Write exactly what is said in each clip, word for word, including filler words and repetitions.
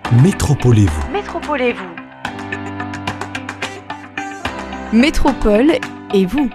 Métropolez-vous. Métropolez-vous. Métropole et vous.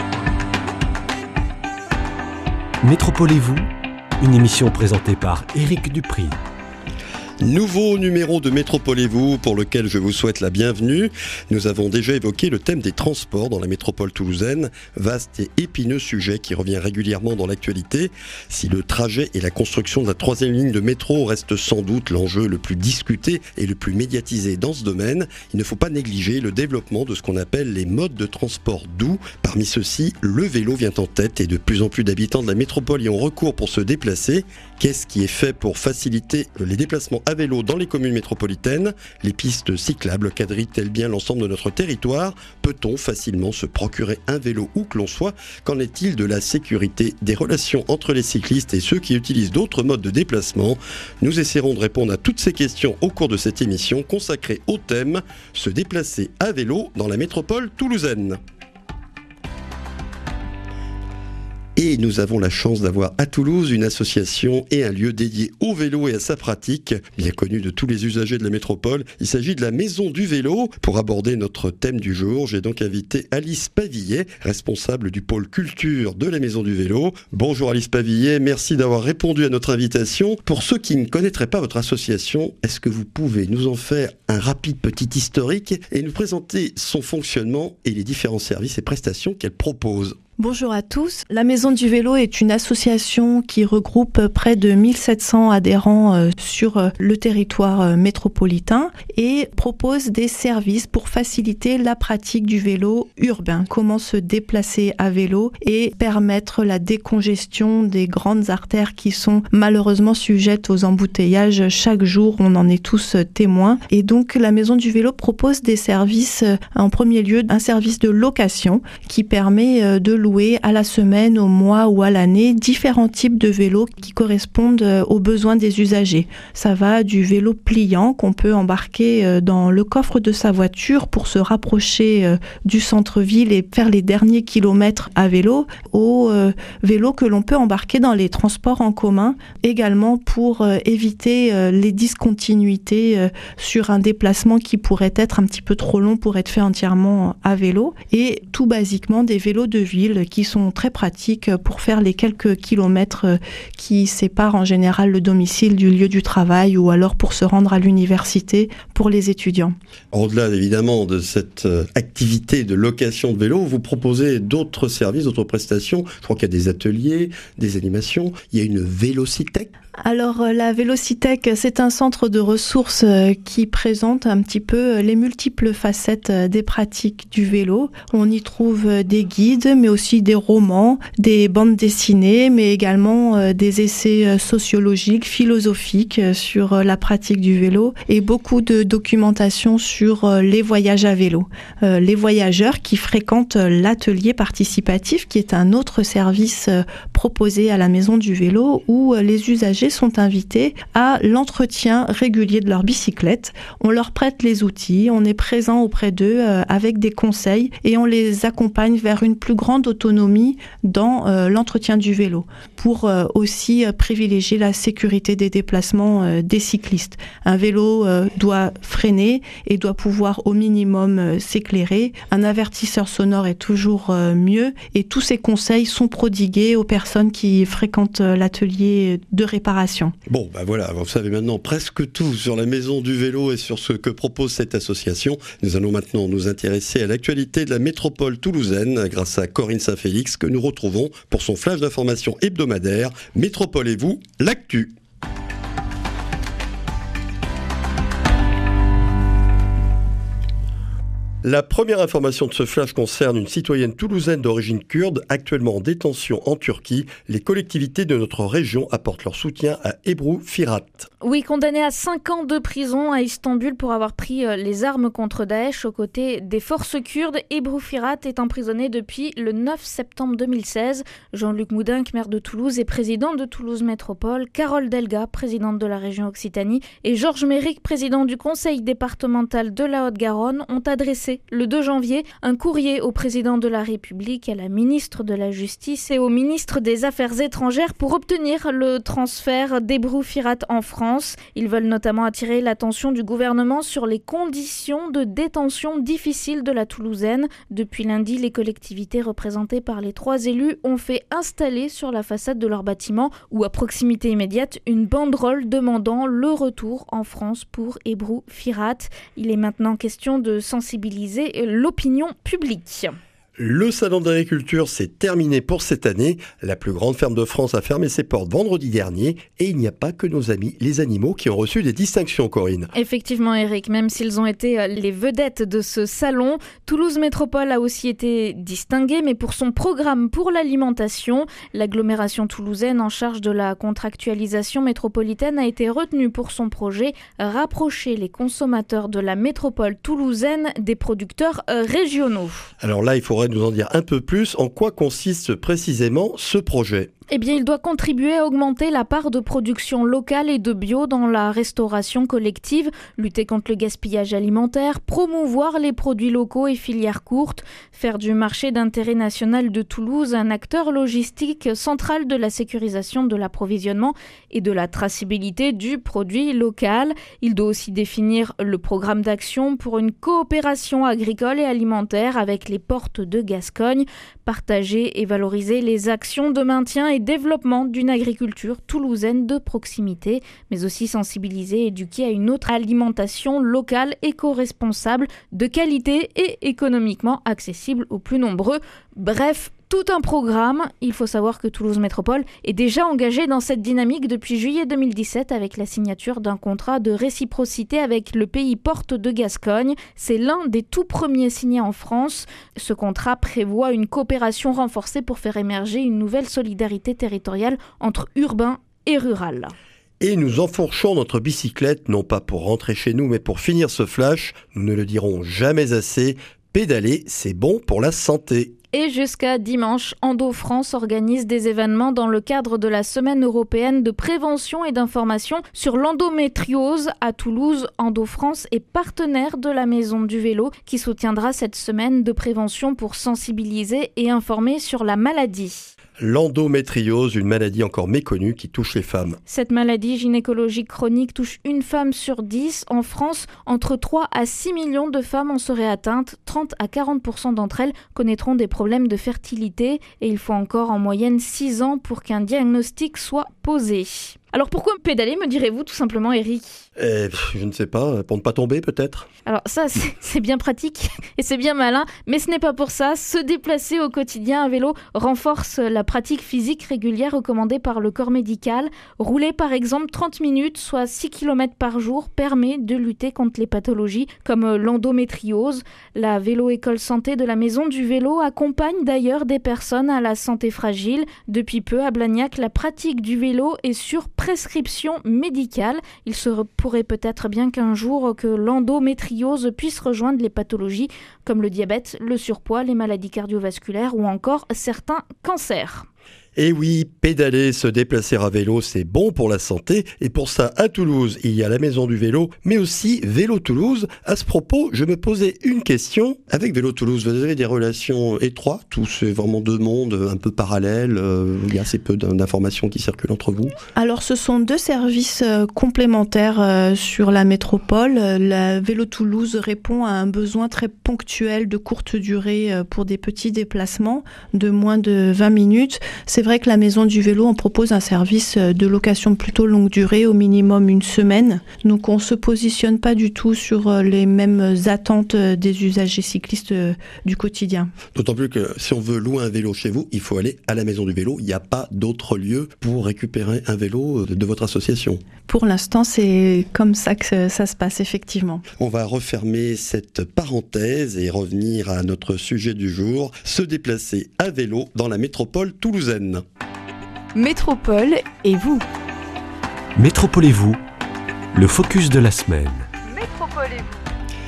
Métropolez-vous, une émission présentée par Éric Dupri. Nouveau numéro de Métropolez-vous pour lequel je vous souhaite la bienvenue. Nous avons déjà évoqué le thème des transports dans la métropole toulousaine, vaste et épineux sujet qui revient régulièrement dans l'actualité. Si le trajet et la construction de la troisième ligne de métro restent sans doute l'enjeu le plus discuté et le plus médiatisé dans ce domaine, il ne faut pas négliger le développement de ce qu'on appelle les modes de transport doux. Parmi ceux-ci, le vélo vient en tête et de plus en plus d'habitants de la métropole y ont recours pour se déplacer. Qu'est-ce qui est fait pour faciliter les déplacements à vélo dans les communes métropolitaines? Les pistes cyclables quadrillent-elles bien l'ensemble de notre territoire? Peut-on facilement se procurer un vélo où que l'on soit? Qu'en est-il de la sécurité, des relations entre les cyclistes et ceux qui utilisent d'autres modes de déplacement? Nous essaierons de répondre à toutes ces questions au cours de cette émission consacrée au thème « Se déplacer à vélo dans la métropole toulousaine ». Et nous avons la chance d'avoir à Toulouse une association et un lieu dédié au vélo et à sa pratique, bien connu de tous les usagers de la métropole. Il s'agit de la Maison du Vélo. Pour aborder notre thème du jour, j'ai donc invité Alice Pavillet, responsable du pôle culture de la Maison du Vélo. Bonjour Alice Pavillet, merci d'avoir répondu à notre invitation. Pour ceux qui ne connaîtraient pas votre association, est-ce que vous pouvez nous en faire un rapide petit historique et nous présenter son fonctionnement et les différents services et prestations qu'elle propose ? Bonjour à tous. La Maison du Vélo est une association qui regroupe près de mille sept cents adhérents sur le territoire métropolitain et propose des services pour faciliter la pratique du vélo urbain. Comment se déplacer à vélo et permettre la décongestion des grandes artères qui sont malheureusement sujettes aux embouteillages chaque jour. On en est tous témoins. Et donc la Maison du Vélo propose des services, en premier lieu un service de location qui permet de louer à la semaine, au mois ou à l'année différents types de vélos qui correspondent aux besoins des usagers. Ça va du vélo pliant qu'on peut embarquer dans le coffre de sa voiture pour se rapprocher du centre-ville et faire les derniers kilomètres à vélo, au vélo que l'on peut embarquer dans les transports en commun, également pour éviter les discontinuités sur un déplacement qui pourrait être un petit peu trop long pour être fait entièrement à vélo, et tout basiquement des vélos de ville qui sont très pratiques pour faire les quelques kilomètres qui séparent en général le domicile du lieu du travail ou alors pour se rendre à l'université pour les étudiants. Au-delà évidemment de cette activité de location de vélo, vous proposez d'autres services, d'autres prestations. Je crois qu'il y a des ateliers, des animations. Il y a une Vélocithèque. Alors la Vélocithèque, c'est un centre de ressources qui présente un petit peu les multiples facettes des pratiques du vélo. On y trouve des guides, mais aussi des romans, des bandes dessinées, mais également des essais sociologiques, philosophiques sur la pratique du vélo et beaucoup de documentation sur les voyages à vélo. Les voyageurs qui fréquentent l'atelier participatif, qui est un autre service proposé à la Maison du Vélo, où les usagers sont invités à l'entretien régulier de leur bicyclette. On leur prête les outils, on est présent auprès d'eux euh, avec des conseils et on les accompagne vers une plus grande autonomie dans euh, l'entretien du vélo pour euh, aussi euh, privilégier la sécurité des déplacements euh, des cyclistes. Un vélo euh, doit freiner et doit pouvoir au minimum euh, s'éclairer. Un avertisseur sonore est toujours euh, mieux et tous ces conseils sont prodigués aux personnes qui fréquentent euh, l'atelier de réparation. Bon, ben voilà, vous savez maintenant presque tout sur la Maison du Vélo et sur ce que propose cette association. Nous allons maintenant nous intéresser à l'actualité de la métropole toulousaine grâce à Corinne Saint-Félix que nous retrouvons pour son flash d'information hebdomadaire. Métropolez-vous, l'actu. La première information de ce flash concerne une citoyenne toulousaine d'origine kurde, actuellement en détention en Turquie. Les collectivités de notre région apportent leur soutien à Ebru Firat. Oui, condamnée à cinq ans de prison à Istanbul pour avoir pris les armes contre Daesh aux côtés des forces kurdes. Ebru Firat est emprisonnée depuis le neuf septembre deux mille seize. Jean-Luc Moudinque, maire de Toulouse et président de Toulouse Métropole, Carole Delga, présidente de la région Occitanie, et Georges Méric, président du conseil départemental de la Haute-Garonne, ont adressé déposé le deux janvier un courrier au président de la République, à la ministre de la Justice et au ministre des Affaires étrangères pour obtenir le transfert d'Ebru Firat en France. Ils veulent notamment attirer l'attention du gouvernement sur les conditions de détention difficiles de la Toulousaine. Depuis lundi, les collectivités représentées par les trois élus ont fait installer sur la façade de leur bâtiment ou à proximité immédiate une banderole demandant le retour en France pour Ebru Firat. Il est maintenant question de sensibiliser l'opinion publique. Le salon d'agriculture s'est terminé pour cette année. La plus grande ferme de France a fermé ses portes vendredi dernier et il n'y a pas que nos amis les animaux qui ont reçu des distinctions, Corinne. Effectivement, Eric, même s'ils ont été les vedettes de ce salon, Toulouse Métropole a aussi été distinguée, mais pour son programme pour l'alimentation. L'agglomération toulousaine en charge de la contractualisation métropolitaine a été retenue pour son projet rapprocher les consommateurs de la métropole toulousaine des producteurs régionaux. Alors là, il faudrait nous en dire un peu plus. En quoi consiste précisément ce projet ? Eh bien, il doit contribuer à augmenter la part de production locale et de bio dans la restauration collective, lutter contre le gaspillage alimentaire, promouvoir les produits locaux et filières courtes, faire du marché d'intérêt national de Toulouse un acteur logistique central de la sécurisation de l'approvisionnement et de la traçabilité du produit local. Il doit aussi définir le programme d'action pour une coopération agricole et alimentaire avec les portes de Gascogne, partager et valoriser les actions de maintien et développement d'une agriculture toulousaine de proximité, mais aussi sensibiliser et éduquer à une autre alimentation locale, éco-responsable, de qualité et économiquement accessible aux plus nombreux. Bref, tout un programme. Il faut savoir que Toulouse Métropole est déjà engagée dans cette dynamique depuis juillet deux mille dix-sept avec la signature d'un contrat de réciprocité avec le pays porte de Gascogne. C'est l'un des tout premiers signés en France. Ce contrat prévoit une coopération renforcée pour faire émerger une nouvelle solidarité territoriale entre urbain et rural. Et nous enfourchons notre bicyclette, non pas pour rentrer chez nous, mais pour finir ce flash. Nous ne le dirons jamais assez. Pédaler, c'est bon pour la santé. Et jusqu'à dimanche, Endo France organise des événements dans le cadre de la Semaine européenne de prévention et d'information sur l'endométriose à Toulouse. Endo France est partenaire de la Maison du Vélo qui soutiendra cette semaine de prévention pour sensibiliser et informer sur la maladie. L'endométriose, une maladie encore méconnue qui touche les femmes. Cette maladie gynécologique chronique touche une femme sur dix. En France, entre trois à six millions de femmes en seraient atteintes. trente à quarante pour cent d'entre elles connaîtront des problèmes de fertilité et il faut encore en moyenne six ans pour qu'un diagnostic soit posé. Alors pourquoi pédaler, me direz-vous tout simplement, Eric ? Eh, je ne sais pas, pour ne pas tomber peut-être ? Alors ça, c'est, c'est bien pratique et c'est bien malin, mais ce n'est pas pour ça. Se déplacer au quotidien à vélo renforce la pratique physique régulière recommandée par le corps médical. Rouler par exemple trente minutes, soit six kilomètres par jour, permet de lutter contre les pathologies comme l'endométriose. La vélo-école santé de la Maison du Vélo accompagne d'ailleurs des personnes à la santé fragile. Depuis peu, à Blagnac, la pratique du vélo est sur prescription médicale. Il se pourrait peut-être bien qu'un jour que l'endométriose puisse rejoindre les pathologies comme le diabète, le surpoids, les maladies cardiovasculaires ou encore certains cancers. Et oui, pédaler, se déplacer à vélo, c'est bon pour la santé. Et pour ça, à Toulouse, il y a la Maison du Vélo, mais aussi Vélo Toulouse. À ce propos, je me posais une question. Avec Vélo Toulouse, vous avez des relations étroites ou c'est vraiment deux mondes un peu parallèles ? euh, Il y a assez peu d'informations qui circulent entre vous ? Alors, ce sont deux services euh, complémentaires euh, sur la métropole. La Vélo Toulouse répond à un besoin très ponctuel de courte durée euh, pour des petits déplacements de moins de vingt minutes. C'est vrai que la Maison du Vélo en propose un service de location plutôt longue durée, au minimum une semaine. Donc on ne se positionne pas du tout sur les mêmes attentes des usagers cyclistes du quotidien. D'autant plus que si on veut louer un vélo chez vous, il faut aller à la Maison du Vélo. Il n'y a pas d'autre lieu pour récupérer un vélo de votre association. Pour l'instant, c'est comme ça que ça se passe, effectivement. On va refermer cette parenthèse et revenir à notre sujet du jour, se déplacer à vélo dans la métropole toulousaine. Métropole et vous. Métropole et vous, le focus de la semaine. Métropole et vous.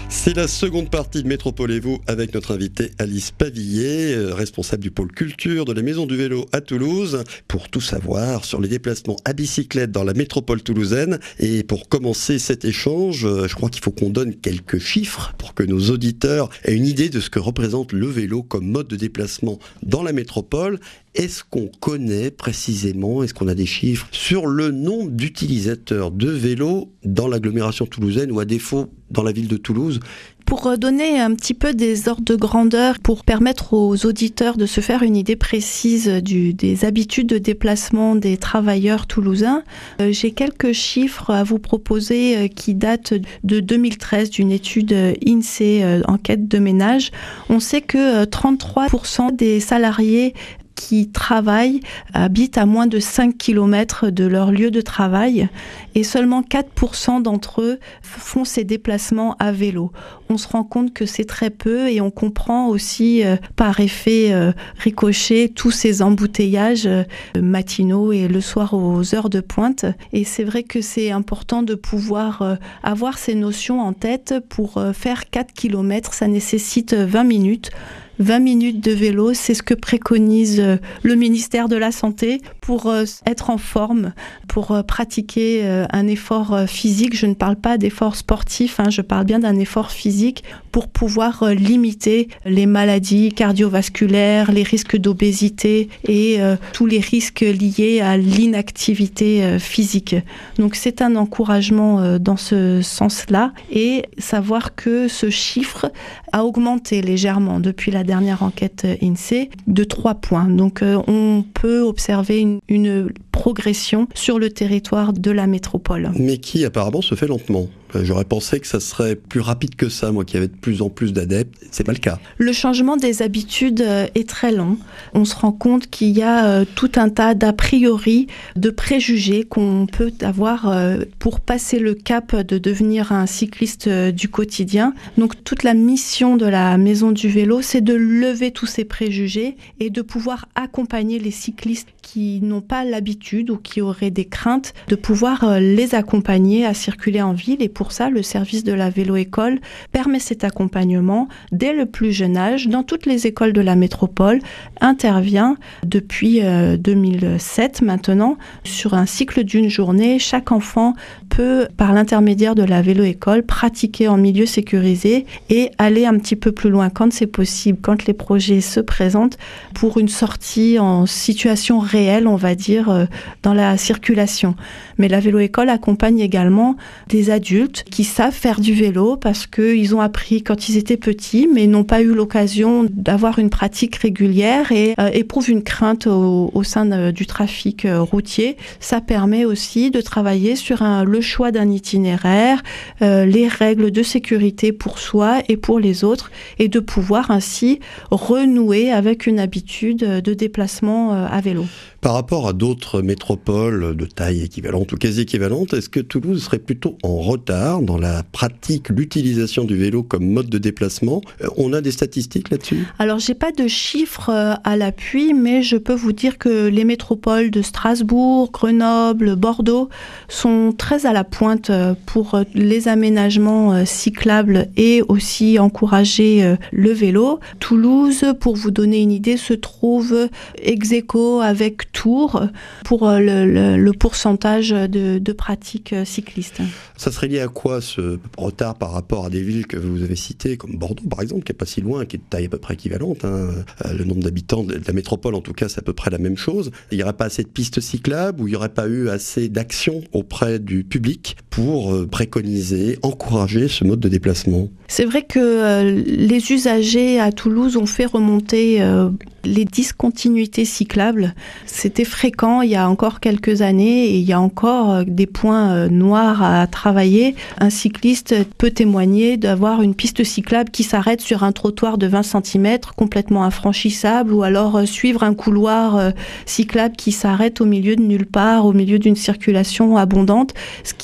C'est la seconde partie de Métropole et vous avec notre invitée Alice Pavillet, responsable du pôle culture de la Maison du Vélo à Toulouse, pour tout savoir sur les déplacements à bicyclette dans la métropole toulousaine. Et pour commencer cet échange, je crois qu'il faut qu'on donne quelques chiffres pour que nos auditeurs aient une idée de ce que représente le vélo comme mode de déplacement dans la métropole. Est-ce qu'on connaît précisément, est-ce qu'on a des chiffres sur le nombre d'utilisateurs de vélos dans l'agglomération toulousaine ou à défaut dans la ville de Toulouse ? Pour donner un petit peu des ordres de grandeur, pour permettre aux auditeurs de se faire une idée précise du, des habitudes de déplacement des travailleurs toulousains, euh, j'ai quelques chiffres à vous proposer euh, qui datent de deux mille treize, d'une étude INSEE, euh, enquête de ménage. On sait que euh, trente-trois pour cent des salariés qui travaillent habitent à moins de cinq kilomètres de leur lieu de travail et seulement quatre pour cent d'entre eux font ces déplacements à vélo. On se rend compte que c'est très peu et on comprend aussi euh, par effet euh, ricochet tous ces embouteillages euh, matinaux et le soir aux heures de pointe. Et c'est vrai que c'est important de pouvoir euh, avoir ces notions en tête. Pour euh, faire quatre kilomètres, ça nécessite vingt minutes. vingt minutes de vélo, c'est ce que préconise le ministère de la Santé pour être en forme, pour pratiquer un effort physique. Je ne parle pas d'effort sportif, hein, je parle bien d'un effort physique pour pouvoir limiter les maladies cardiovasculaires, les risques d'obésité et euh, tous les risques liés à l'inactivité euh, physique. Donc c'est un encouragement euh, dans ce sens-là et savoir que ce chiffre a augmenté légèrement depuis la dernière enquête INSEE de trois points. Donc euh, on peut observer une, une progression sur le territoire de la métropole. Mais qui apparemment se fait lentement. J'aurais pensé que ça serait plus rapide que ça, moi qui avais de plus en plus d'adeptes. C'est pas le cas. Le changement des habitudes est très long. On se rend compte qu'il y a tout un tas d'a priori, de préjugés qu'on peut avoir pour passer le cap de devenir un cycliste du quotidien. Donc toute la mission de la Maison du Vélo, c'est de lever tous ces préjugés et de pouvoir accompagner les cyclistes qui n'ont pas l'habitude ou qui auraient des craintes, de pouvoir les accompagner à circuler en ville. Et pour ça, le service de la vélo-école permet cet accompagnement dès le plus jeune âge dans toutes les écoles de la métropole, intervient depuis euh, deux mille sept maintenant sur un cycle d'une journée. Chaque enfant peut, par l'intermédiaire de la vélo-école, pratiquer en milieu sécurisé et aller un petit peu plus loin quand c'est possible, quand les projets se présentent, pour une sortie en situation réelle, on va dire, euh, dans la circulation. Mais la vélo-école accompagne également des adultes qui savent faire du vélo parce qu'ils ont appris quand ils étaient petits, mais n'ont pas eu l'occasion d'avoir une pratique régulière et euh, éprouvent une crainte au, au sein de, du trafic euh, routier. Ça permet aussi de travailler sur un, le choix d'un itinéraire, euh, les règles de sécurité pour soi et pour les autres, et de pouvoir ainsi renouer avec une habitude de déplacement euh, à vélo. Par rapport à d'autres métropoles de taille équivalente ou quasi équivalente, est-ce que Toulouse serait plutôt en retard dans la pratique, l'utilisation du vélo comme mode de déplacement ? On a des statistiques là-dessus ? Alors, j'ai pas de chiffres à l'appui, mais je peux vous dire que les métropoles de Strasbourg, Grenoble, Bordeaux sont très à la pointe pour les aménagements cyclables et aussi encourager le vélo. Toulouse, pour vous donner une idée, se trouve ex aequo avec Tours pour le, le, le pourcentage de, de pratiques cyclistes. Ça serait lié à quoi ce retard par rapport à des villes que vous avez citées, comme Bordeaux par exemple, qui n'est pas si loin, qui est de taille à peu près équivalente, hein. Le nombre d'habitants de la métropole en tout cas c'est à peu près la même chose. Il n'y aurait pas assez de pistes cyclables ou il n'y aurait pas eu assez d'actions auprès du public pour préconiser, encourager ce mode de déplacement ? C'est vrai que euh, les usagers à Toulouse ont fait remonter euh, les discontinuités cyclables. C'était fréquent il y a encore quelques années et il y a encore euh, des points euh, noirs à travailler. Un cycliste peut témoigner d'avoir une piste cyclable qui s'arrête sur un trottoir de vingt centimètres complètement infranchissable, ou alors euh, suivre un couloir euh, cyclable qui s'arrête au milieu de nulle part, au milieu d'une circulation abondante, ce qui euh,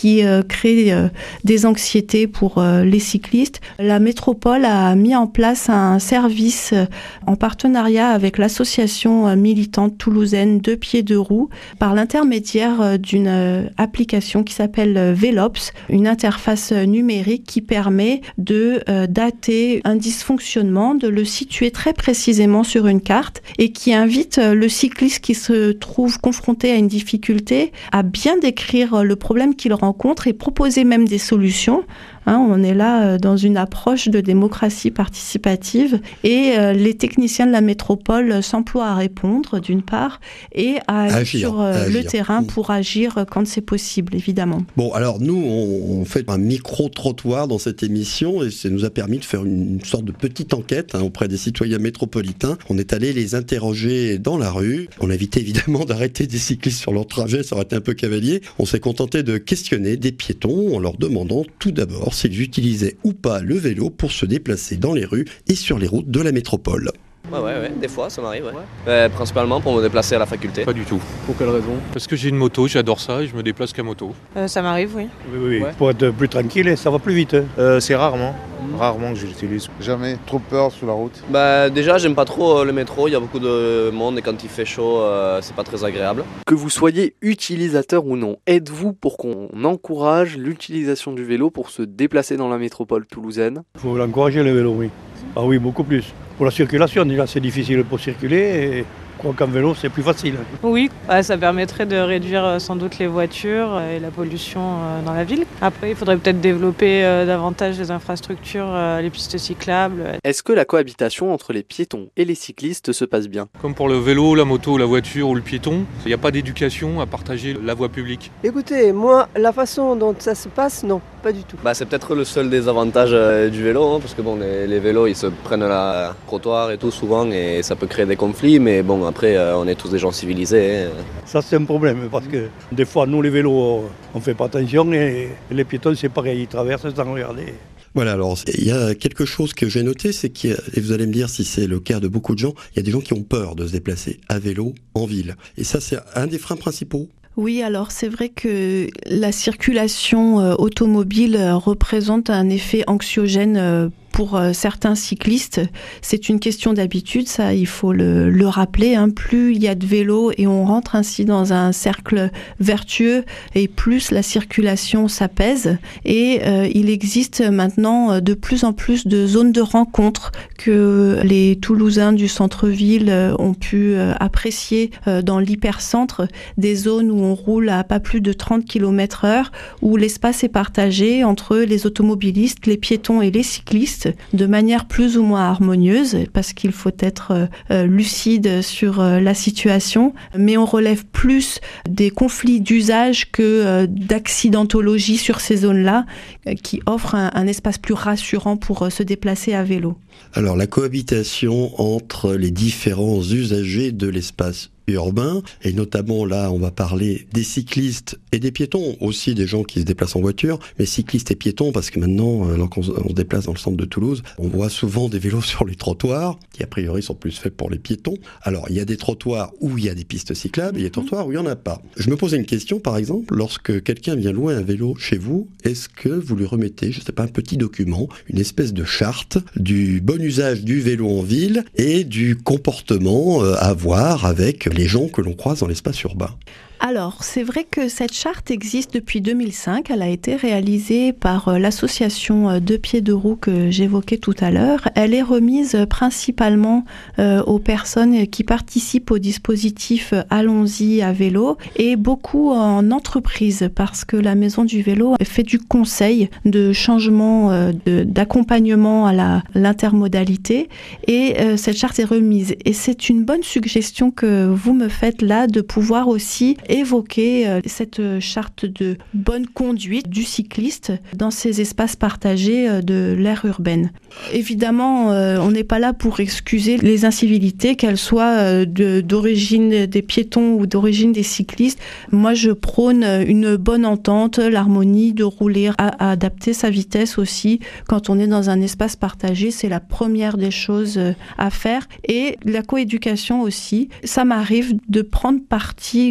crée euh, des anxiétés pour euh, les cyclistes. La métropole a mis en place un service euh, en partenariat avec l'association euh, militante toulousaine Deux Pieds Deux Roues par l'intermédiaire euh, d'une euh, application qui s'appelle euh, Vélops, une interface euh, numérique qui permet de euh, dater un dysfonctionnement, de le situer très précisément sur une carte et qui invite euh, le cycliste qui se trouve confronté à une difficulté à bien décrire le problème qu'il rencontre et proposer même des solutions. Hein, on est là euh, dans une approche de démocratie participative et euh, les techniciens de la métropole euh, s'emploient à répondre d'une part et à aller agir, sur euh, agir. le terrain pour agir euh, quand c'est possible, évidemment. Bon, alors nous, on, on fait un micro-trottoir dans cette émission et ça nous a permis de faire une, une sorte de petite enquête hein, auprès des citoyens métropolitains. On est allé les interroger dans la rue. On a évité évidemment d'arrêter des cyclistes sur leur trajet, ça aurait été un peu cavalier. On s'est contenté de questionner des piétons en leur demandant tout d'abord s'ils utilisaient ou pas le vélo pour se déplacer dans les rues et sur les routes de la métropole. Ouais, ouais, ouais, des fois ça m'arrive, ouais. ouais. Euh, principalement pour me déplacer à la faculté. Pas du tout. Pour quelle raison? Parce que j'ai une moto, j'adore ça et je me déplace qu'à moto. Euh, ça m'arrive, oui. Oui, oui, Ouais. pour être plus tranquille et ça va plus vite. Euh, c'est rarement, rarement que je l'utilise. Jamais trop peur sur la route. Bah déjà j'aime pas trop euh, le métro, il y a beaucoup de monde et quand il fait chaud euh, c'est pas très agréable. Que vous soyez utilisateur ou non, êtes-vous pour qu'on encourage l'utilisation du vélo pour se déplacer dans la métropole toulousaine? Il faut l'encourager le vélo, oui. Ah oui, beaucoup plus. Pour la circulation, déjà c'est difficile pour circuler et je crois qu'en vélo c'est plus facile. Oui, bah, ça permettrait de réduire euh, sans doute les voitures euh, et la pollution euh, dans la ville. Après, il faudrait peut-être développer euh, davantage les infrastructures, euh, les pistes cyclables. Est-ce que la cohabitation entre les piétons et les cyclistes se passe bien? Comme pour le vélo, la moto, la voiture ou le piéton, il n'y a pas d'éducation à partager la voie publique. Écoutez, moi, la façon dont ça se passe, non, pas du tout. Bah c'est peut-être le seul désavantage euh, du vélo, hein, parce que bon les, les vélos ils se prennent la trottoir et tout souvent et ça peut créer des conflits, mais bon après euh, on est tous des gens civilisés. Hein. Ça c'est un problème parce que des fois nous les vélos on fait pas attention et les piétons c'est pareil, ils traversent sans regarder. Voilà, alors il y a quelque chose que j'ai noté, c'est qu'il y a, et vous allez me dire si c'est le cas de beaucoup de gens, il y a des gens qui ont peur de se déplacer à vélo en ville. Et ça c'est un des freins principaux. Oui, alors c'est vrai que la circulation euh, automobile euh, représente un effet anxiogène euh, pour euh, certains cyclistes. C'est une question d'habitude, ça il faut le, le rappeler. Hein. Plus il y a de vélos et on rentre ainsi dans un cercle vertueux et plus la circulation s'apaise. Et euh, il existe maintenant de plus en plus de zones de rencontre que les Toulousains du centre-ville euh, ont pu euh, apprécier euh, dans l'hypercentre, des zones où on roule à pas plus de trente kilomètres heure, où l'espace est partagé entre les automobilistes, les piétons et les cyclistes de manière plus ou moins harmonieuse, parce qu'il faut être euh, lucide sur euh, la situation, mais on relève plus des conflits d'usage que euh, d'accidentologie sur ces zones-là, euh, qui offrent un, un espace plus rassurant pour euh, se déplacer à vélo. Alors la cohabitation entre les différents usagers de l'espace urbain, et notamment là on va parler des cyclistes et des piétons, aussi des gens qui se déplacent en voiture, mais cyclistes et piétons parce que maintenant, lorsqu'on on se déplace dans le centre de Toulouse, on voit souvent des vélos sur les trottoirs, qui a priori sont plus faits pour les piétons. Alors il y a des trottoirs où il y a des pistes cyclables, et il y a des trottoirs où il n'y en a pas. Je me posais une question par exemple, lorsque quelqu'un vient louer un vélo chez vous, est-ce que vous lui remettez, je ne sais pas, un petit document, une espèce de charte du bon usage du vélo en ville et du comportement à avoir avec les gens que l'on croise dans l'espace urbain? Alors, c'est vrai que cette charte existe depuis deux mille cinq. Elle a été réalisée par l'association Deux Pieds Deux Roues que j'évoquais tout à l'heure. Elle est remise principalement euh, aux personnes qui participent au dispositif Allons-y à vélo et beaucoup en entreprise parce que la Maison du Vélo fait du conseil de changement, euh, de, d'accompagnement à la, l'intermodalité et euh, cette charte est remise. Et c'est une bonne suggestion que vous me faites là de pouvoir aussi évoquer euh, cette charte de bonne conduite du cycliste dans ces espaces partagés euh, de l'aire urbaine. Évidemment, euh, on n'est pas là pour excuser les incivilités, qu'elles soient euh, de, d'origine des piétons ou d'origine des cyclistes. Moi, je prône une bonne entente, l'harmonie, de rouler à, à adapter sa vitesse aussi. Quand on est dans un espace partagé, c'est la première des choses euh, à faire. Et la coéducation aussi. Ça m'arrive de prendre parti quand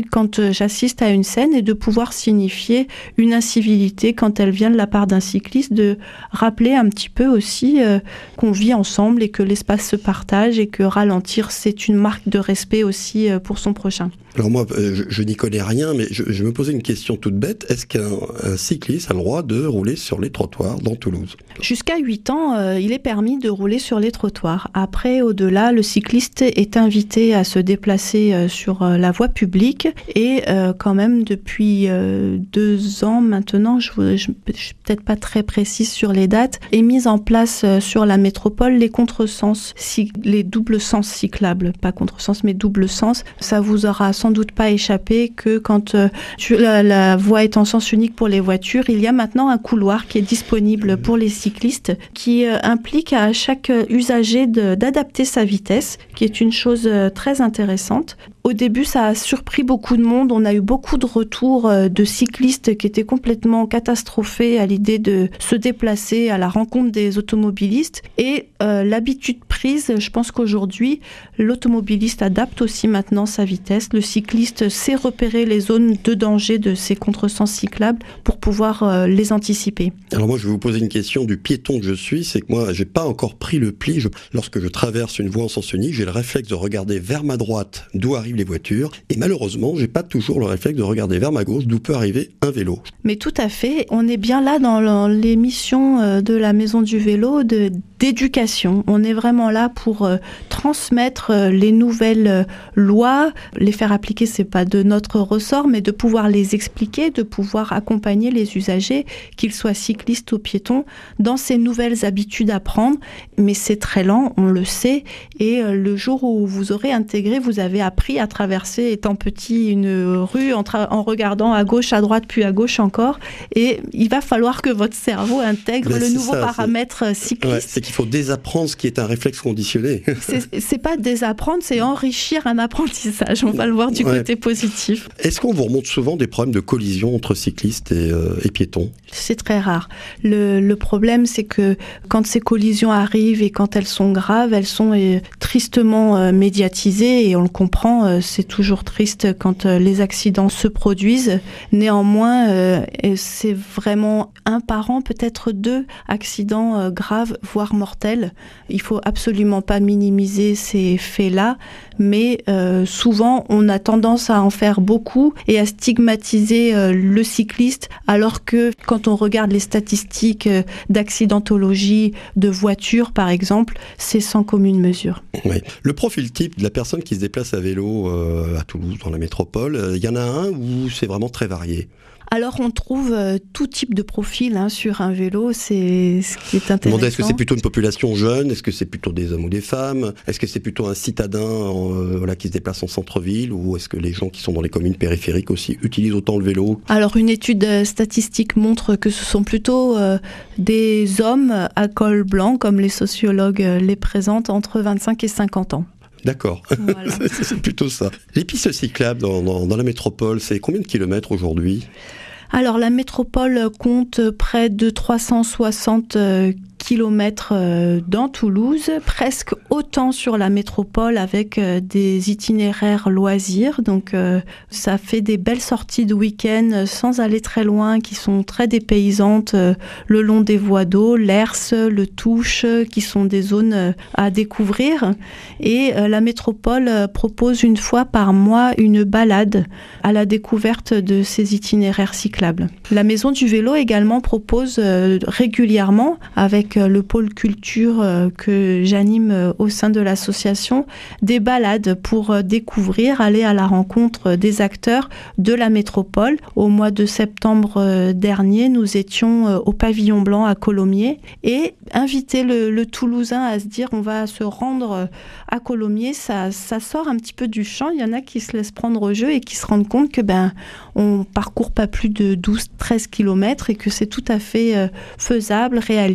j'assiste à une scène et de pouvoir signifier une incivilité quand elle vient de la part d'un cycliste, de rappeler un petit peu aussi euh, qu'on vit ensemble et que l'espace se partage et que ralentir, c'est une marque de respect aussi euh, pour son prochain. Alors moi, je, je n'y connais rien, mais je, je me posais une question toute bête. Est-ce qu'un un cycliste a le droit de rouler sur les trottoirs dans Toulouse ? Jusqu'à huit ans, euh, il est permis de rouler sur les trottoirs. Après, au-delà, le cycliste est invité à se déplacer euh, sur euh, la voie publique. Et euh, quand même, depuis euh, deux ans maintenant, je ne suis peut-être pas très précise sur les dates, est mise en place euh, sur la métropole les contresens, si, les doubles sens cyclables. Pas contresens, mais double sens. Ça vous aura sans doute pas échappé que quand euh, la, la voie est en sens unique pour les voitures, il y a maintenant un couloir qui est disponible pour les cyclistes qui euh, implique à chaque usager de, d'adapter sa vitesse, qui est une chose euh, très intéressante. Au début, ça a surpris beaucoup de monde. On a eu beaucoup de retours euh, de cyclistes qui étaient complètement catastrophés à l'idée de se déplacer à la rencontre des automobilistes. Et euh, l'habitude prise, je pense qu'aujourd'hui, l'automobiliste adapte aussi maintenant sa vitesse. Le cycliste sait repérer les zones de danger de ces contresens cyclables pour pouvoir euh, les anticiper. Alors moi, je vais vous poser une question du piéton que je suis. C'est que moi, j'ai pas encore pris le pli. Je, lorsque je traverse une voie en sens unique, j'ai le réflexe de regarder vers ma droite d'où arrivent les voitures. Et malheureusement, j'ai pas toujours le réflexe de regarder vers ma gauche d'où peut arriver un vélo. Mais tout à fait. On est bien là dans l'émission de la Maison du Vélo de, d'éducation. On est vraiment là pour euh, transmettre euh, les nouvelles euh, lois. Les faire appliquer, c'est pas de notre ressort, mais de pouvoir les expliquer, de pouvoir accompagner les usagers, qu'ils soient cyclistes ou piétons, dans ces nouvelles habitudes à prendre. Mais c'est très lent, on le sait. Et euh, le jour où vous aurez intégré, vous avez appris à traverser, étant petit, une rue en, tra- en regardant à gauche, à droite, puis à gauche encore. Et il va falloir que votre cerveau intègre ben, le nouveau ça, paramètre c'est... cycliste. Ouais, c'est qu'il faut désapprendre ce qui est un réflexe conditionné. c'est, c'est pas désapprendre, c'est enrichir un apprentissage. On va le voir du ouais. côté positif. Est-ce qu'on vous remonte souvent des problèmes de collision entre cyclistes et, euh, et piétons ? C'est très rare. Le, le problème, c'est que quand ces collisions arrivent et quand elles sont graves, elles sont euh, tristement euh, médiatisées et on le comprend, euh, c'est toujours triste quand euh, les accidents se produisent. Néanmoins, euh, c'est vraiment un par an, peut-être deux accidents euh, graves, voire mortels. Il faut absolument pas minimiser ces faits-là, mais euh, souvent on a tendance à en faire beaucoup et à stigmatiser euh, le cycliste, alors que quand on regarde les statistiques euh, d'accidentologie de voitures par exemple, c'est sans commune mesure. Oui. Le profil type de la personne qui se déplace à vélo euh, à Toulouse, dans la métropole, il euh, y en a un où c'est vraiment très varié? Alors on trouve euh, tout type de profil hein, sur un vélo, c'est ce qui est intéressant. Est-ce que c'est plutôt une population jeune? Est-ce que c'est plutôt des hommes ou des femmes? Est-ce que c'est plutôt un citadin euh, voilà, qui se déplace en centre-ville? Ou est-ce que les gens qui sont dans les communes périphériques aussi utilisent autant le vélo? Alors une étude statistique montre que ce sont plutôt euh, des hommes à col blanc, comme les sociologues les présentent, entre vingt-cinq et cinquante ans. D'accord, voilà. C'est plutôt ça. Les pistes cyclables dans, dans, dans la métropole, c'est combien de kilomètres aujourd'hui ? Alors la métropole compte près de trois cent soixante kilomètres dans Toulouse, presque autant sur la métropole avec des itinéraires loisirs. Donc euh, ça fait des belles sorties de week-end sans aller très loin, qui sont très dépaysantes euh, le long des voies d'eau, l'Hers, le Touche, qui sont des zones à découvrir. Et euh, la métropole propose une fois par mois une balade à la découverte de ces itinéraires cyclables. La Maison du Vélo également propose euh, régulièrement, avec euh, le pôle culture euh, que j'anime euh, au sein de l'association, des balades pour euh, découvrir, aller à la rencontre des acteurs de la métropole. Au mois de septembre euh, dernier, nous étions euh, au Pavillon Blanc à Colomiers et inviter le, le Toulousain à se dire on va se rendre à Colomiers, ça, ça sort un petit peu du champ. Il y en a qui se laissent prendre au jeu et qui se rendent compte que ben on parcourt pas plus de douze à treize kilomètres et que c'est tout à fait euh, faisable, réaliste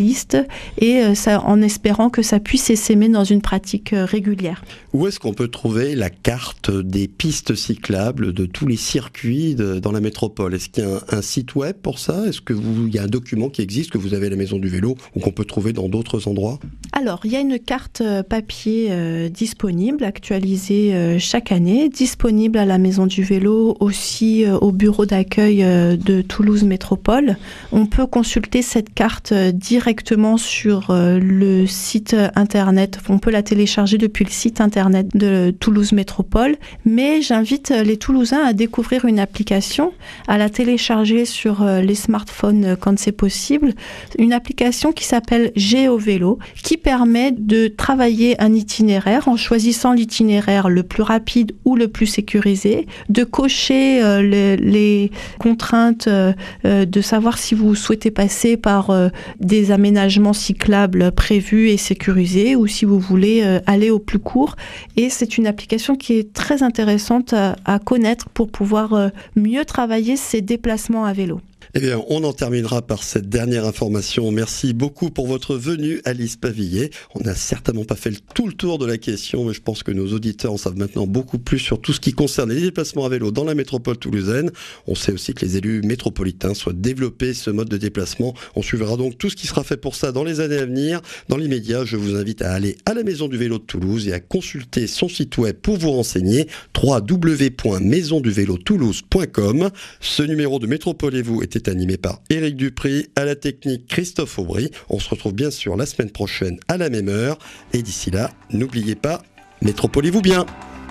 et ça, en espérant que ça puisse s'essaimer dans une pratique régulière. Où est-ce qu'on peut trouver la carte des pistes cyclables de tous les circuits de, dans la métropole? Est-ce qu'il y a un, un site web pour ça? Est-ce qu'il y a un document qui existe, que vous avez à la Maison du Vélo ou qu'on peut trouver dans d'autres endroits? Alors, il y a une carte papier euh, disponible, actualisée euh, chaque année, disponible à la Maison du Vélo, aussi euh, au bureau d'accueil euh, de Toulouse Métropole. On peut consulter cette carte euh, directement sur euh, le site internet. On peut la télécharger depuis le site internet de Toulouse Métropole, mais j'invite les Toulousains à découvrir une application, à la télécharger sur euh, les smartphones quand c'est possible, une application qui s'appelle GeoVélo, qui permet de travailler un itinéraire en choisissant l'itinéraire le plus rapide ou le plus sécurisé, de cocher euh, les, les contraintes, euh, euh, de savoir si vous souhaitez passer par euh, des aménagements cyclables prévus et sécurisés ou si vous voulez euh, aller au plus court. Et c'est une application qui est très intéressante à, à connaître pour pouvoir euh, mieux travailler ses déplacements à vélo. Eh bien, on en terminera par cette dernière information. Merci beaucoup pour votre venue, Alice Pavillet. On n'a certainement pas fait tout le tour de la question, mais je pense que nos auditeurs en savent maintenant beaucoup plus sur tout ce qui concerne les déplacements à vélo dans la métropole toulousaine. On sait aussi que les élus métropolitains souhaitent développer ce mode de déplacement. On suivra donc tout ce qui sera fait pour ça dans les années à venir. Dans l'immédiat, je vous invite à aller à la Maison du Vélo de Toulouse et à consulter son site web pour vous renseigner, w w w point maison du vélo toulouse point com. Ce numéro de Métropole et vous était animé par Éric Dupry, à la technique Christophe Aubry. On se retrouve bien sûr la semaine prochaine à la même heure. Et d'ici là, n'oubliez pas, métropolez-vous bien.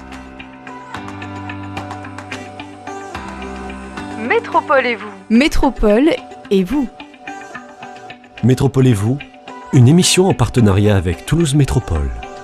Métropole et vous. Métropole et vous. Métropole et vous, une émission en partenariat avec Toulouse Métropole.